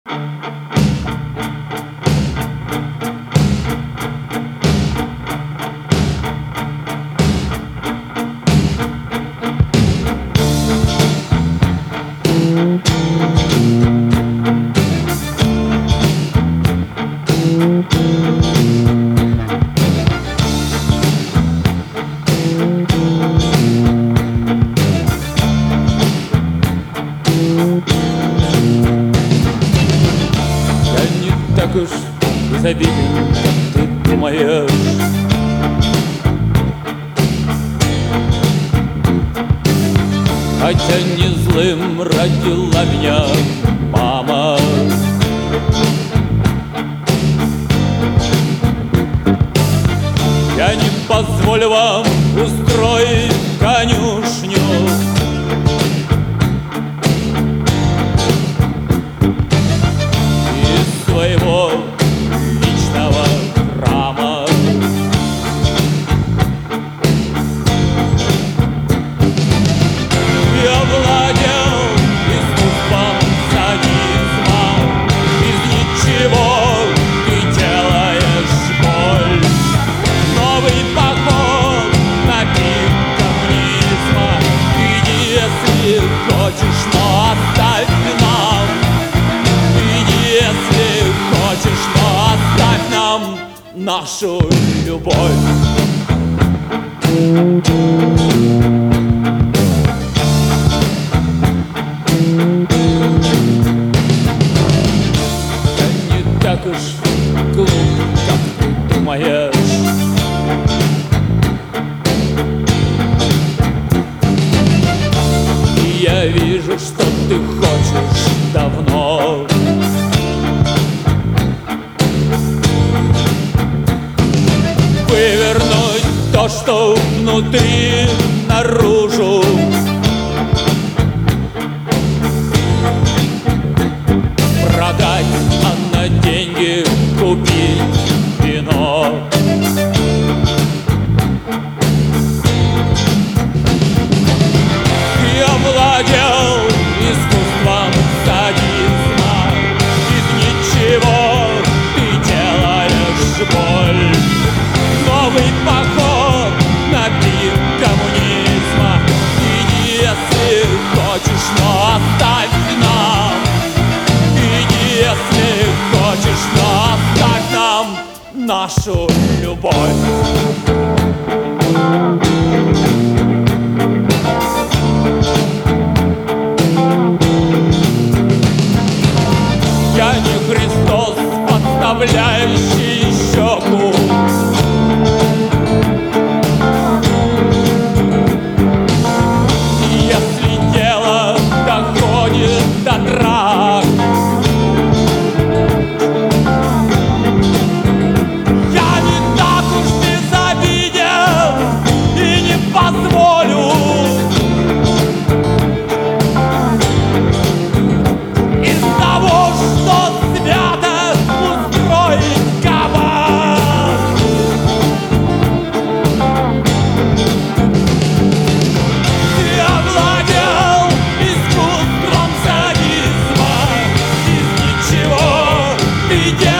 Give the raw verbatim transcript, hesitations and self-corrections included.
Так уж безобиден, как ты думаешь. Хотя не злым родила меня мама. Я не позволю вам устроить конюшню. Своего личного храма. Я владел искусством садизма. Из ничего ты делаешь боль. Новый поход на пик коммунизма. Иди, если хочешь, но оставь нам. Иди, если хочешь, но оставь нам нашу любовь. Я не так уж глуп, как ты думаешь. И я вижу, что ты хочешь давно. Вывернуть то, что внутри, наружу. Продать, а на деньги купить вино. Я владел искусством садизма. Из ничего ты делаешь боль. Новый поход на пик коммунизма. Иди, если хочешь, но оставь нам. Иди, если хочешь, но оставь нам нашу любовь. Я не Христос, подставляющий щеку. Если дело доходит до драк, я не так уж безобиден и не позволю из того, что свято, устроить кабак. Я владел искусством садизма. Из ничего ты делаешь